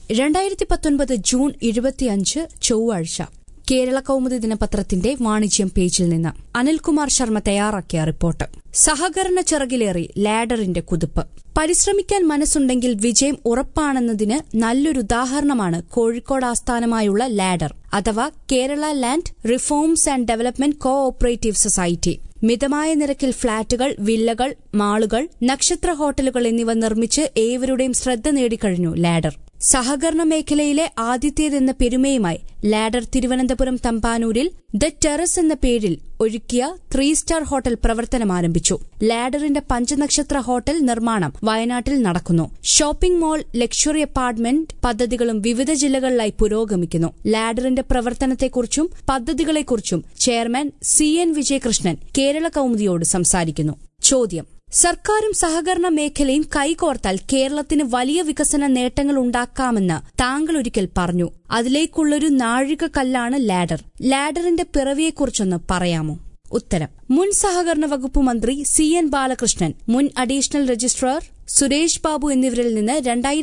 2019 June 25 ചൊവ്വാഴ്ച കേരള കൗമുദി ദിനപത്രത്തിന്റെ വാണിജ്യം പേജിൽ നിന്ന് അനിൽകുമാർ ശർമ്മ തയ്യാറാക്കിയ റിപ്പോർട്ട്. സഹകരണ ചിറകിലേറി ലാഡറിന്റെ കുതിപ്പ്. പരിശ്രമിക്കാൻ മനസ്സുണ്ടെങ്കിൽ വിജയം ഉറപ്പാണെന്നതിന് നല്ലൊരു ഉദാഹരണമാണ് കോഴിക്കോട് ആസ്ഥാനമായുള്ള ലാഡർ അഥവാ Kerala land reforms and development co operative society. മിതമായ നിരക്കിൽ ഫ്ളാറ്റുകൾ, വില്ലകൾ, മാളുകൾ, നക്ഷത്ര ഹോട്ടലുകൾ എന്നിവ നിർമ്മിച്ച് ഏവരുടെയും ശ്രദ്ധ നേടിക്കഴിഞ്ഞു ലാഡർ. സഹകരണ മേഖലയിലെ ആദ്യത്തേതെന്ന പെരുമയുമായി ലാഡർ തിരുവനന്തപുരം തമ്പാനൂരിൽ ദ ടെറസ് എന്ന പേരിൽ ഒരുക്കിയ 3 സ്റ്റാർ ഹോട്ടൽ പ്രവർത്തനം ആരംഭിച്ചു. ലാഡറിന്റെ 5 നക്ഷത്ര ഹോട്ടൽ നിർമ്മാണം വയനാട്ടിൽ നടക്കുന്നു. ഷോപ്പിംഗ് മാൾ, ലക്ഷറി അപ്പാർട്ട്മെന്റ് പദ്ധതികളും വിവിധ ജില്ലകളിലായി പുരോഗമിക്കുന്നു. ലാഡറിന്റെ പ്രവർത്തനത്തെക്കുറിച്ചും പദ്ധതികളെക്കുറിച്ചും ചെയർമാൻ CN വിജയകൃഷ്ണൻ കേരള കൗമുദിയോട് സംസാരിക്കുന്നു. ചോദ്യം: സർക്കാരും സഹകരണ മേഖലയും കൈകോർത്താൽ കേരളത്തിന് വലിയ വികസന നേട്ടങ്ങൾ ഉണ്ടാക്കാമെന്ന് താങ്കൾ ഒരിക്കൽ പറഞ്ഞു. അതിലേക്കുള്ളൊരു നാഴികക്കല്ലാണ് ലാഡർ. ലാഡറിന്റെ പിറവിയെക്കുറിച്ചൊന്ന് പറയാമോ? ഉത്തരം: മുൻ സഹകരണ വകുപ്പ് മന്ത്രി CN ബാലകൃഷ്ണൻ, മുൻ അഡീഷണൽ രജിസ്ട്രാർ സുരേഷ് ബാബു എന്നിവരിൽ നിന്ന്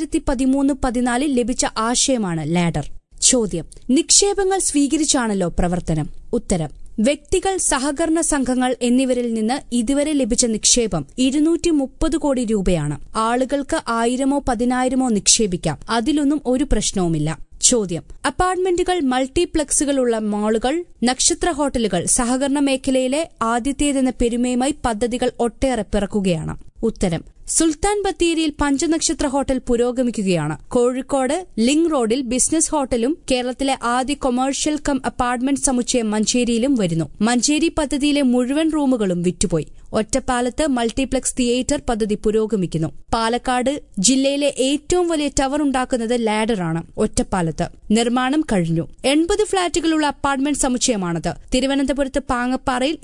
2013-14 ലഭിച്ച ആശയമാണ് ലാഡർ. ചോദ്യം: നിക്ഷേപങ്ങൾ സ്വീകരിച്ചാണല്ലോ പ്രവർത്തനം. ഉത്തരം: വ്യക്തികൾ, സഹകരണ സംഘങ്ങൾ എന്നിവരിൽ നിന്ന് ഇതുവരെ ലഭിച്ച നിക്ഷേപം 230 കോടി രൂപയാണ്. ആളുകൾക്ക് 1000-ഓ 10,000-ഓ നിക്ഷേപിക്കാം. അതിലൊന്നും ഒരു പ്രശ്നവുമില്ല. ചോദ്യം: അപ്പാർട്ട്മെന്റുകൾ, മൾട്ടിപ്ലക്സുകളുള്ള മാളുകൾ, നക്ഷത്ര ഹോട്ടലുകൾ സഹകരണ മേഖലയിലെ ആദ്യത്തേതെന്ന പെരുമയുമായി പദ്ധതികൾ ഒട്ടേറെ പിറക്കുകയാണ്. ഉത്തരം: സുൽത്താൻ ബത്തേരിയിൽ 5 നക്ഷത്ര ഹോട്ടൽ പുരോഗമിക്കുകയാണ്. കോഴിക്കോട് ലിങ്ക് റോഡിൽ ബിസിനസ് ഹോട്ടലും കേരളത്തിലെ ആദ്യ കൊമേഴ്ഷ്യൽ കം അപ്പാർട്ട്മെന്റ് സമുച്ചയം മഞ്ചേരിയിലും വരുന്നു. മഞ്ചേരി പദ്ധതിയിലെ മുഴുവൻ റൂമുകളും വിറ്റുപോയി. ഒറ്റപ്പാലത്ത് മൾട്ടിപ്ലക്സ് തിയേറ്റർ പദ്ധതി പുരോഗമിക്കുന്നു. പാലക്കാട് ജില്ലയിലെ ഏറ്റവും വലിയ ടവർ ഉണ്ടാക്കുന്നത് ലാഡറാണ്. ഒറ്റപ്പാലത്ത് നിർമ്മാണം കഴിഞ്ഞു. 80 ഫ്ളാറ്റുകളുള്ള അപ്പാർട്ട്മെന്റ് സമുച്ചയമാണത്. തിരുവനന്തപുരത്ത് പാങ്ങപ്പാറയിൽ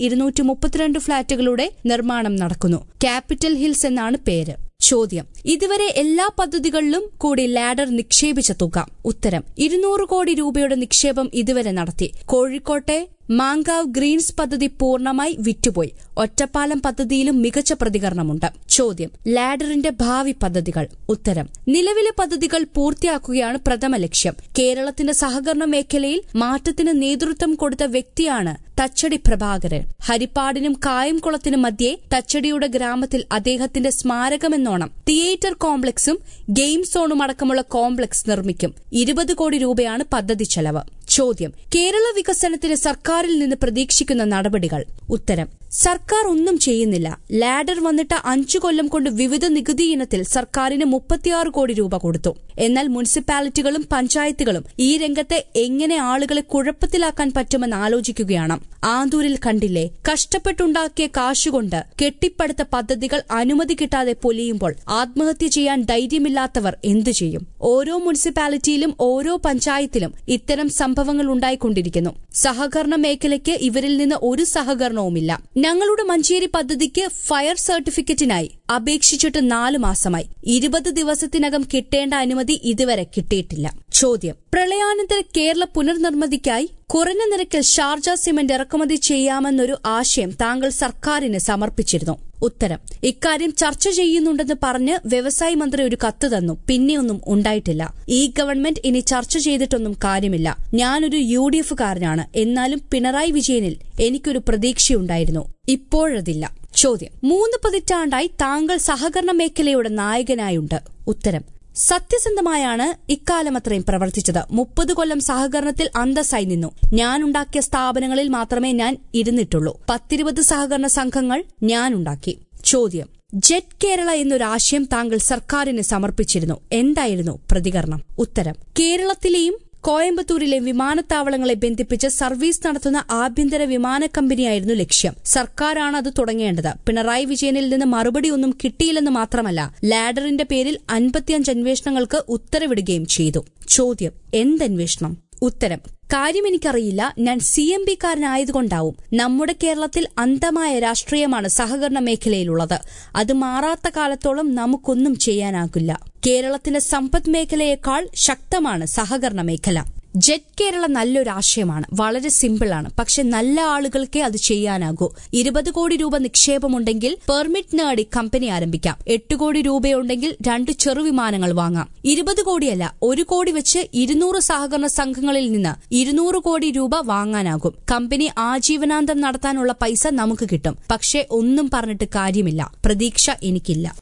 232 ഫ്ളാറ്റുകളുടെ നിർമ്മാണം നടക്കുന്നു. ക്യാപിറ്റൽ ഹിൽസ് എന്നാണ് പേര്. ചോദ്യം: ഇതുവരെ എല്ലാ പദ്ധതികളിലും കൂടി ലാഡർ നിക്ഷേപിച്ച തുക. ഉത്തരം: 200 കോടി രൂപയുടെ നിക്ഷേപം ഇതുവരെ നടത്തി. കോഴിക്കോട്ടെ മാങ്കാവ് ഗ്രീൻസ് പദ്ധതി പൂർണ്ണമായി വിറ്റുപോയി. ഒറ്റപ്പാലം പദ്ധതിയിലും മികച്ച പ്രതികരണമുണ്ട്. ചോദ്യം: ലാഡറിന്റെ ഭാവി പദ്ധതികൾ. ഉത്തരം: നിലവിലെ പദ്ധതികൾ പൂർത്തിയാക്കുകയാണ് പ്രഥമ ലക്ഷ്യം. കേരളത്തിന്റെ സഹകരണ മേഖലയിൽ മാറ്റത്തിന് നേതൃത്വം കൊടുത്ത വ്യക്തിയാണ് തച്ചടി പ്രഭാകരൻ. ഹരിപ്പാടിനും കായംകുളത്തിനും മധ്യേ തച്ചടിയുടെ ഗ്രാമത്തിൽ അദ്ദേഹത്തിന്റെ സ്മാരകമെന്നോണം തിയേറ്റർ കോംപ്ലക്സും ഗെയിം സോണും അടക്കമുള്ള കോംപ്ലക്സ് നിർമ്മിക്കും. 20 കോടി രൂപയാണ് പദ്ധതി ചെലവ്. ചോദ്യം: കേരള വികസനത്തിന് സർക്കാരിൽ നിന്ന് പ്രതീക്ഷിക്കുന്ന നടപടികൾ. ഉത്തരം: സർക്കാർ ഒന്നും ചെയ്യുന്നില്ല. ലാഡർ വന്നിട്ട് 5 കൊല്ലം കൊണ്ട് വിവിധ നികുതി ഇനത്തിൽ സർക്കാരിന് 36 കോടി രൂപ കൊടുത്തു. എന്നാൽ മുനിസിപ്പാലിറ്റികളും പഞ്ചായത്തുകളും ഈ രംഗത്തെ എങ്ങനെ ആളുകളെ കുഴപ്പത്തിലാക്കാൻ പറ്റുമെന്ന് ആലോചിക്കുകയാണ്. ആന്തൂരിൽ കണ്ടില്ലേ, കഷ്ടപ്പെട്ടുണ്ടാക്കിയ കാശുകൊണ്ട് കെട്ടിപ്പടുത്ത പദ്ധതികൾ അനുമതി കിട്ടാതെ പൊലിയുമ്പോൾ ആത്മഹത്യ ചെയ്യാൻ ധൈര്യമില്ലാത്തവർ എന്തു ചെയ്യും? ഓരോ മുനിസിപ്പാലിറ്റിയിലും ഓരോ പഞ്ചായത്തിലും ഇത്തരം സംഭവങ്ങൾ ഉണ്ടായിക്കൊണ്ടിരിക്കുന്നു. സഹകരണ മേഖലയ്ക്ക് ഇവരിൽ നിന്ന് ഒരു സഹകരണവുമില്ല. ഞങ്ങളുടെ മഞ്ചേരി പദ്ധതിക്ക് ഫയർ സർട്ടിഫിക്കറ്റിനായി അപേക്ഷിച്ചിട്ട് 4 മാസമായി. 20 ദിവസത്തിനകം കിട്ടേണ്ട അനുമതി ഇതുവരെ കിട്ടിയിട്ടില്ല. ചോദ്യം: പ്രളയാനന്തര കേരള പുനർനിർമ്മിതിക്കായി കുറഞ്ഞ നിരക്കിൽ ഷാർജ സിമന്റ് ഇറക്കുമതി ചെയ്യാമെന്നൊരു ആശയം താങ്കൾ സർക്കാരിന് സമർപ്പിച്ചിരുന്നു. ഉത്തരം: ഇക്കാര്യം ചർച്ച ചെയ്യുന്നുണ്ടെന്ന് പറഞ്ഞ് വ്യവസായ മന്ത്രി ഒരു കത്ത് തന്നു. പിന്നെയൊന്നും ഉണ്ടായിട്ടില്ല. ഈ ഗവൺമെന്റ് ഇനി ചർച്ച ചെയ്തിട്ടൊന്നും കാര്യമില്ല. ഞാനൊരു UDF കാരനാണ്. എന്നാലും പിണറായി വിജയനിൽ എനിക്കൊരു പ്രതീക്ഷയുണ്ടായിരുന്നു. ഇപ്പോഴതില്ല. ചോദ്യം: 3 പതിറ്റാണ്ടായി താങ്കൾ സഹകരണ മേഖലയുടെ നായകനായുണ്ട്. ഉത്തരം: സത്യസന്ധമായാണ് ഇക്കാലമത്രയും പ്രവർത്തിച്ചത്. 30 കൊല്ലം സഹകരണത്തിൽ അന്തസ്സായി നിന്നു. ഞാനുണ്ടാക്കിയ സ്ഥാപനങ്ങളിൽ മാത്രമേ ഞാൻ ഇരുന്നിട്ടുള്ളൂ. 10-20 സഹകരണ സംഘങ്ങൾ ഞാനുണ്ടാക്കി. ചോദ്യം: ജെറ്റ് കേരള എന്നൊരാശയം താങ്കൾ സർക്കാരിന് സമർപ്പിച്ചിരുന്നു. എന്തായിരുന്നു പ്രതികരണം? ഉത്തരം: കേരളത്തിലെയും കോയമ്പത്തൂരിലെ വിമാനത്താവളങ്ങളെ ബന്ധിപ്പിച്ച് സർവീസ് നടത്തുന്ന ആഭ്യന്തര വിമാന കമ്പനിയായിരുന്നു ലക്ഷ്യം. സർക്കാരാണ് അത് തുടങ്ങേണ്ടത്. പിണറായി വിജയനിൽ നിന്ന് മറുപടിയൊന്നും കിട്ടിയില്ലെന്ന് മാത്രമല്ല, ലാഡറിന്റെ പേരിൽ 55 അന്വേഷണങ്ങൾക്ക് ഉത്തരവിടുകയും ചെയ്തു. ചോദ്യം: എന്തന്വേഷണം? ഉത്തരം: കാര്യം എനിക്കറിയില്ല. ഞാൻ CMB കാരനായതുകൊണ്ടാവും. നമ്മുടെ കേരളത്തിൽ അന്ധമായ രാഷ്ട്രീയമാണ് സഹകരണ മേഖലയിലുള്ളത്. അത് മാറാത്ത കാലത്തോളം നമുക്കൊന്നും ചെയ്യാനാകില്ല. കേരളത്തിന്റെ സമ്പദ് മേഖലയേക്കാൾ ശക്തമാണ് സഹകരണ മേഖല. ജെറ്റ് കേരള നല്ലൊരു ആശയമാണ്, വളരെ സിമ്പിളാണ്. പക്ഷെ നല്ല ആളുകൾക്കേ അത് ചെയ്യാനാകൂ. 20 കോടി രൂപ നിക്ഷേപമുണ്ടെങ്കിൽ പെർമിറ്റ് നേടി കമ്പനി ആരംഭിക്കാം. 8 കോടി രൂപയുണ്ടെങ്കിൽ 2 ചെറുവിമാനങ്ങൾ വാങ്ങാം. 20 കോടിയല്ല, 1 കോടി വെച്ച് 200 സഹകരണ സംഘങ്ങളിൽ നിന്ന് 200 കോടി രൂപ വാങ്ങാനാകും. കമ്പനി ആജീവനാന്തം നടത്താനുള്ള പൈസ നമുക്ക് കിട്ടും. പക്ഷേ ഒന്നും പറഞ്ഞിട്ട് കാര്യമില്ല. പ്രതീക്ഷ എനിക്കില്ല.